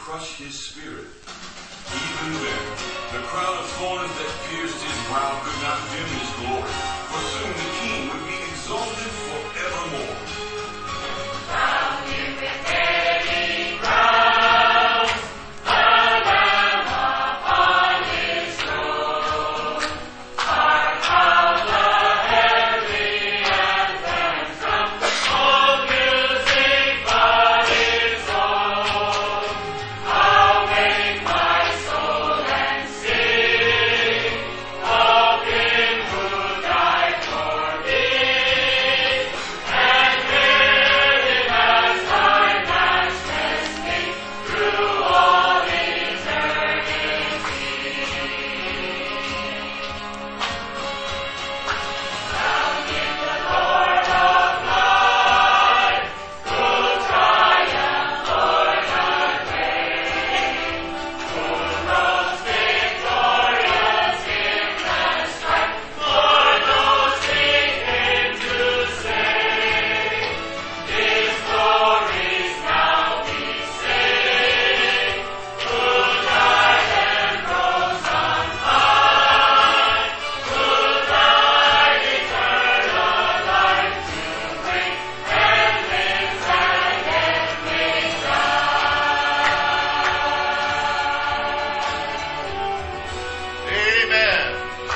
crush his spirit. Even then, the crown of thorns that pierced his brow could not dim his glory, for soon the king would be exalted forevermore. Crown him with many crowns, the Lamb upon his throne. Hark how the heavenly anthems drum, all music but his own. How make my soul and sing of him who died for me, and bear him as my matchless King through all eternity. Crown him the Lord of life, who triumphed o'er the grave, who rose victorious in the strife, for those he came to save. His glories now we sing, who died and rose on high, who died eternal life to bring, and lives and yet may Amen.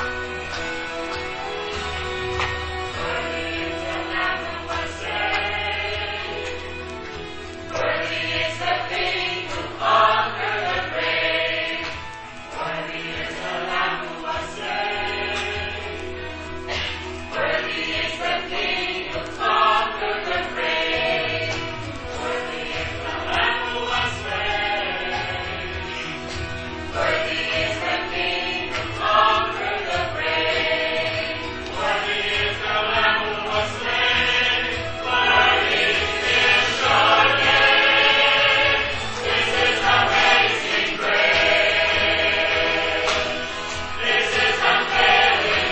Worthy is the Lamb who was slain. Worthy is the King who conquered the grave. Worthy is the Lamb who was slain. Worthy is the King who conquered the grave. Worthy is the Lamb who was slain. Worthy is the King who conquered the grave. Worthy is the Lamb who was slain. Worthy is the Lamb. This is amazing grace. This is unfailing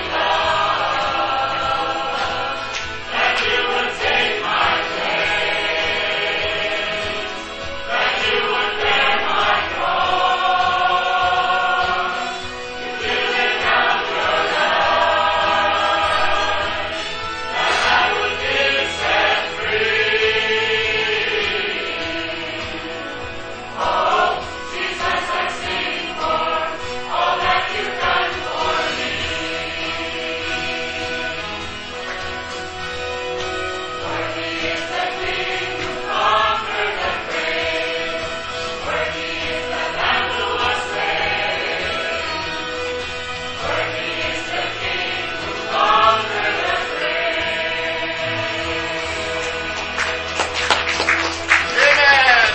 love, that you would take my place, that you would bear my cross. You laid down your life, that I would be set free. Oh, Jesus, I sing for all that you've done for me. Worthy is the King who conquered the grave. Worthy is the Lamb who was slain. Worthy is the King who conquered the grave. Amen.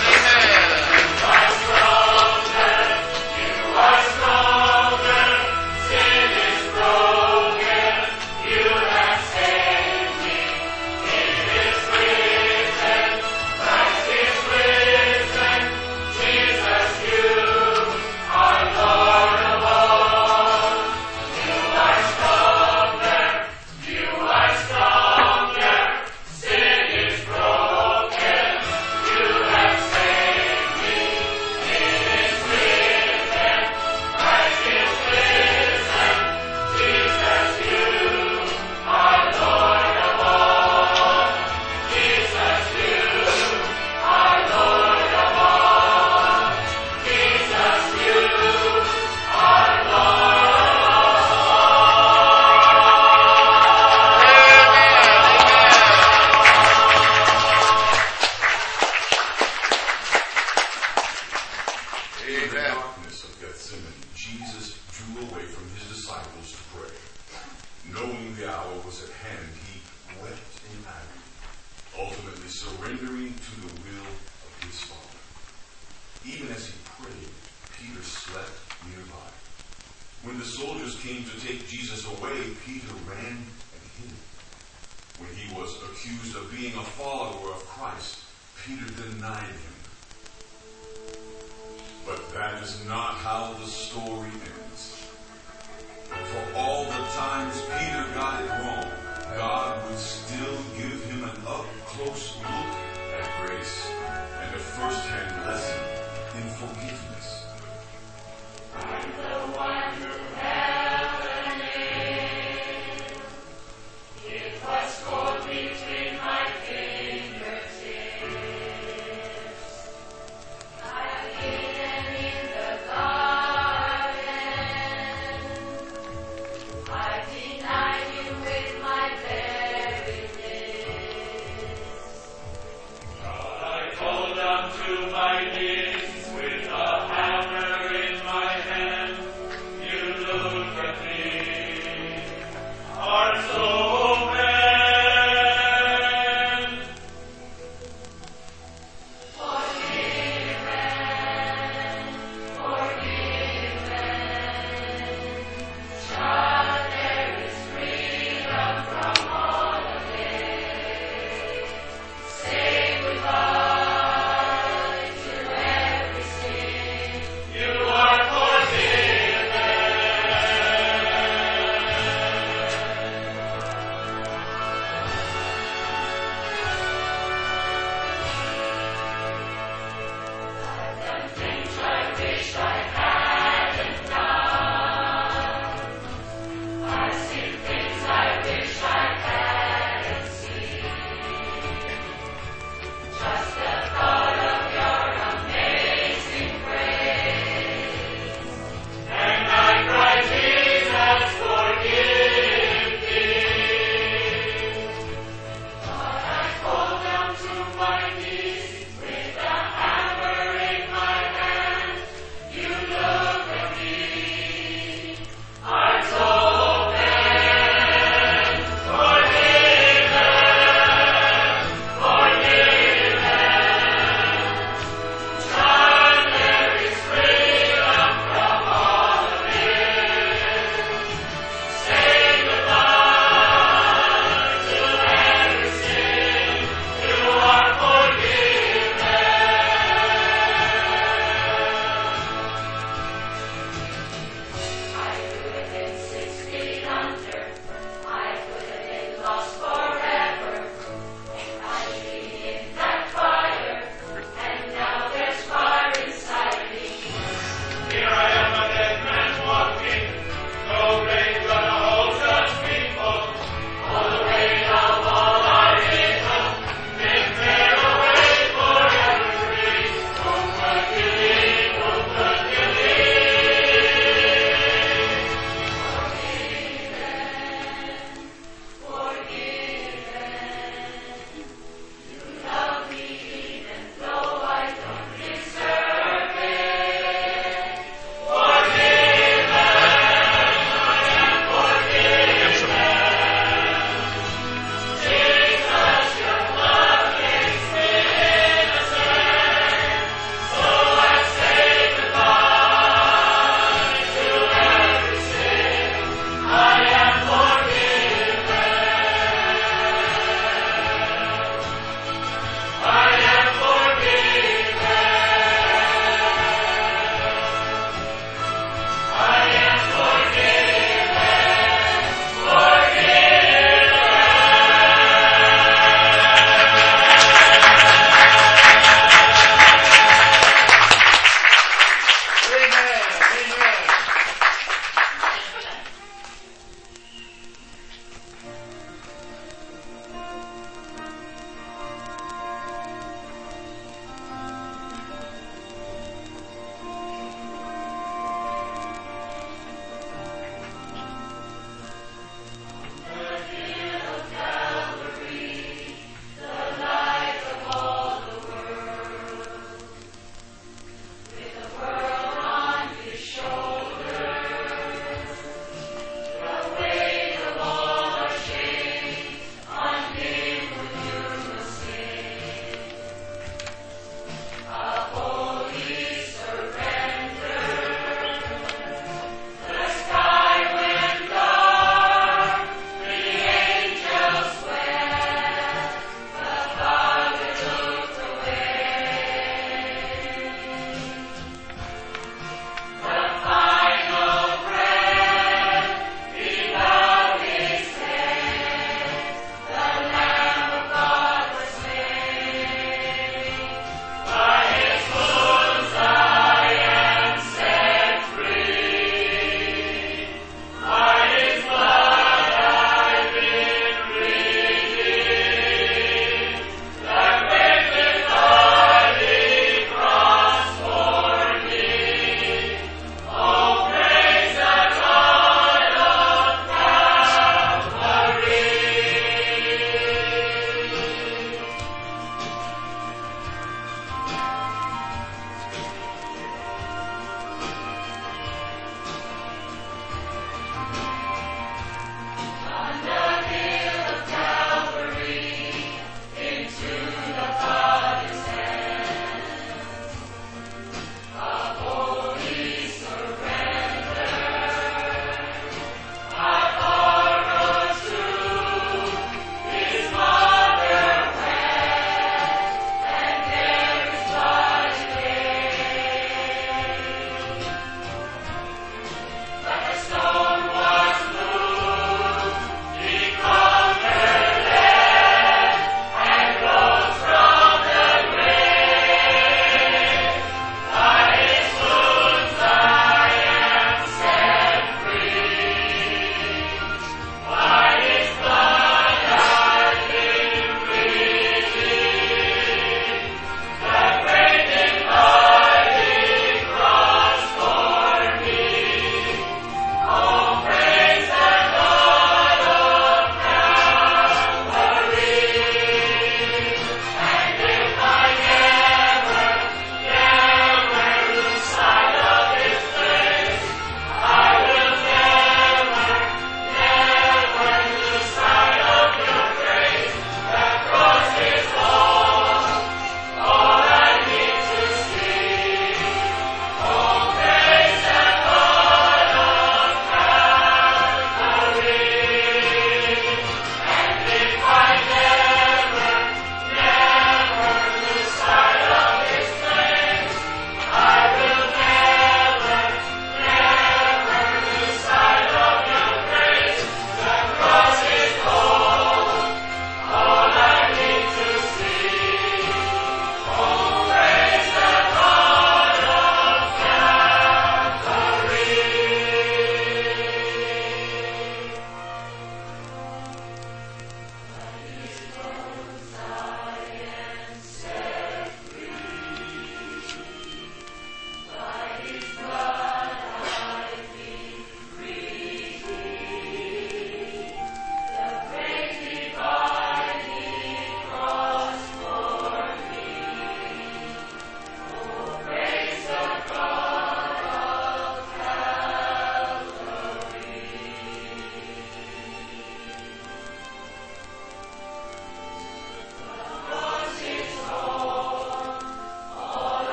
You are stronger, sin is broken, you have saved me. It is risen, Christ is risen, Jesus, you are Lord of all. You are stronger, sin is broken, you have saved me. It is risen, Christ is risen, Jesus, you are Lord of all. Jesus, you are Lord of all. Jesus, you are Lord In the darkness of Gethsemane, Jesus drew away from his disciples to pray. Knowing the hour was at hand, he wept in agony, ultimately surrendering to the will of his Father. Even as he prayed, Peter slept nearby. When the soldiers came to take Jesus away, Peter ran and hid. When he was accused of being a follower of Christ, Peter denied him. But that is not how the story ends. For all the times Peter got it wrong, God would still give him an up-close look at grace and a first-hand lesson in forgiveness. I'm the one who held the nail. It was cold between my fingertips. I've hidden in the garden. I've denied you with my very lips. I called down to my knees with a hammer in my hand.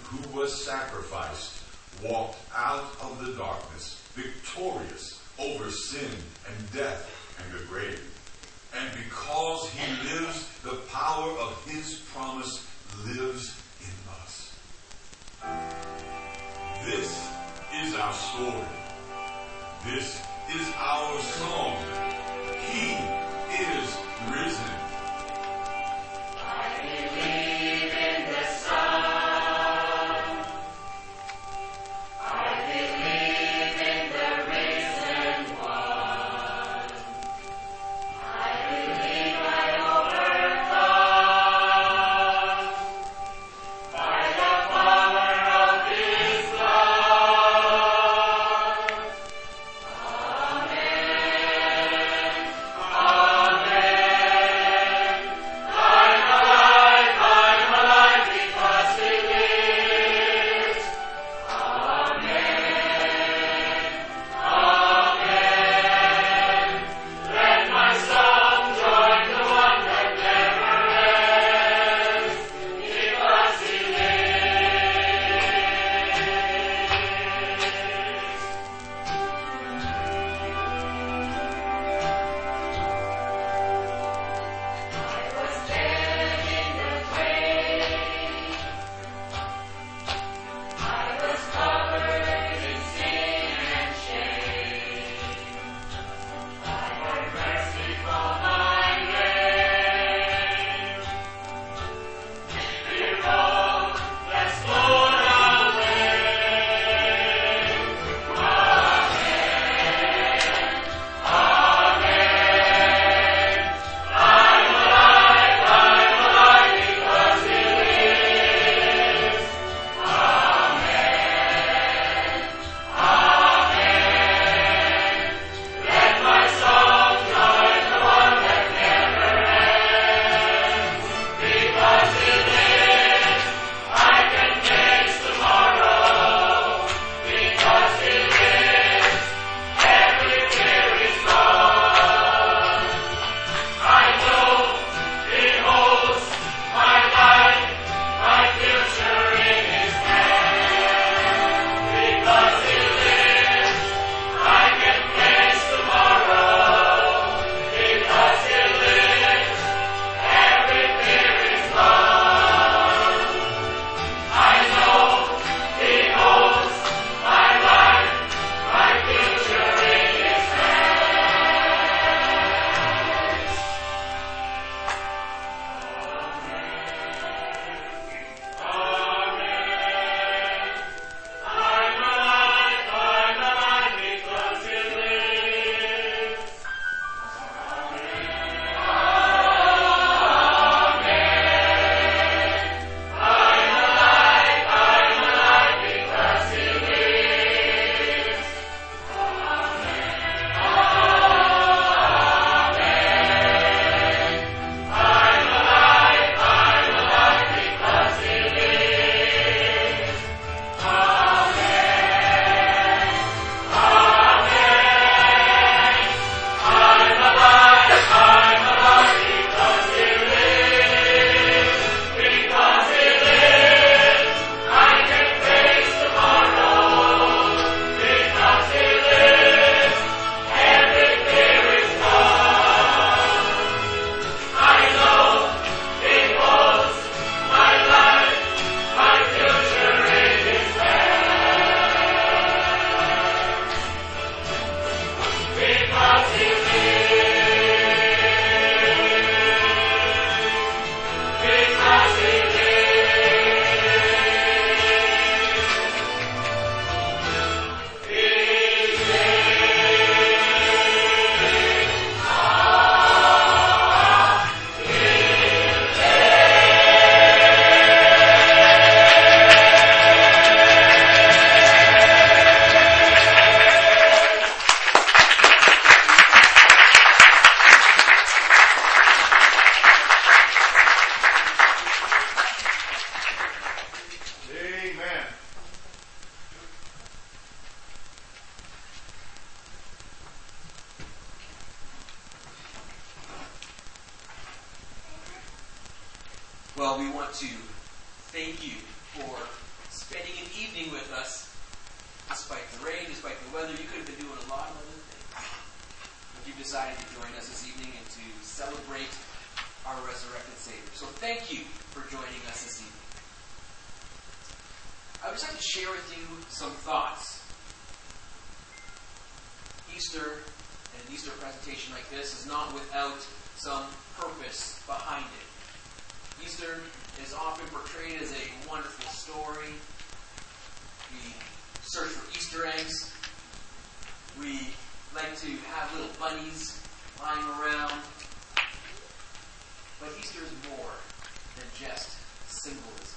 who was sacrificed, walked out of the darkness, victorious over sin and death and the grave. And because he lives, the power of his promise lives in us. This is our story. This is our song. He is risen. I believe in the Son. I believe in the risen one. I believe I overcome by the power of his blood. Amen. Well, we want to thank you for evening with us. Despite the rain, despite the weather, you could have been doing a lot of other things. But you decided to join us this evening and to celebrate our resurrected Savior. So thank you for joining us this evening. I would just like to share with you some thoughts. Easter and an Easter presentation like this is not without some purpose behind it. Easter is often portrayed as a wonderful story. We search for Easter eggs. We like to have little bunnies lying around. But Easter is more than just symbolism.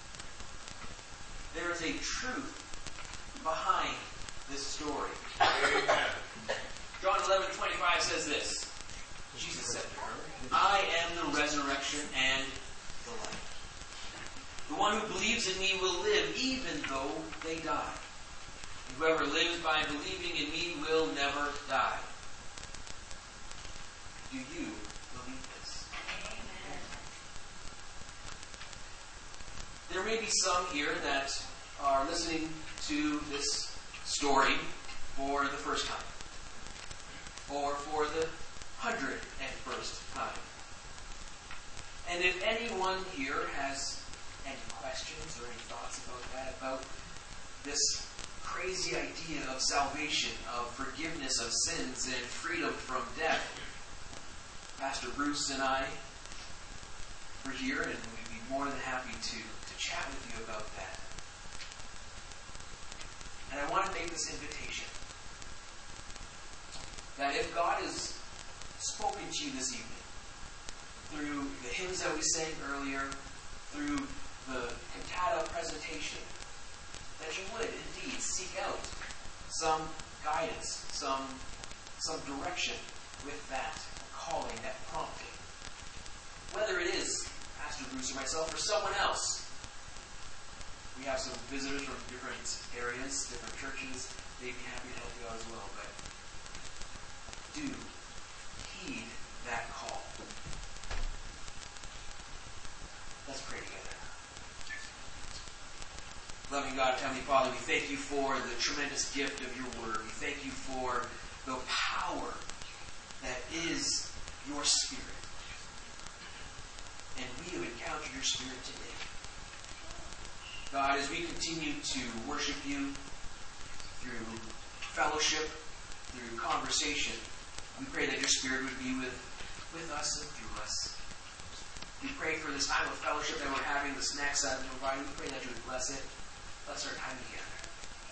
There is a truth behind this story. Amen. John 11:25 says this. Jesus said to her, I am the resurrection and the life. The one who believes in me will live even though they die. And whoever lives by believing in me will never die. Do you believe this? Amen. There may be some here that are listening to this story for the first time. Or for the 101st time. And if anyone here has any questions or any thoughts about that, about this crazy idea of salvation, of forgiveness of sins and freedom from death, Pastor Bruce and I are here, and we'd be more than happy to chat with you about that. And I want to make this invitation that if God has spoken to you this evening, through the hymns that we sang earlier, through the cantata presentation, that you would indeed seek out some guidance, some direction with that calling, that prompting. Whether it is Pastor Bruce or myself or someone else. We have some visitors from different areas, different churches. They'd be happy to help you out as well. But do heed that call. Let's pray together. Loving God, Heavenly Father, we thank you for the tremendous gift of your word. We thank you for the power that is your Spirit. And we have encountered your Spirit today. God, as we continue to worship you through fellowship, through conversation, we pray that your Spirit would be with us and through us. We pray for this time of fellowship that we're having, the snacks that we're providing. We pray that you would bless it. Bless our time together.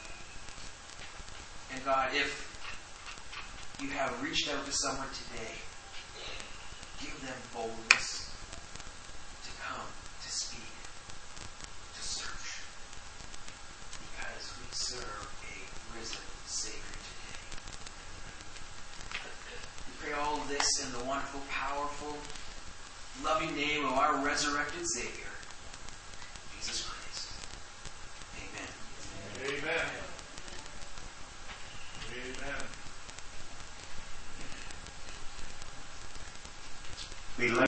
And God, if you have reached out to someone today, give them boldness to come, to speak, to search. Because we serve a risen Savior today. We pray all of this in the wonderful, powerful, loving name of our resurrected Savior, Jesus Christ. Amen. Amen. Amen. We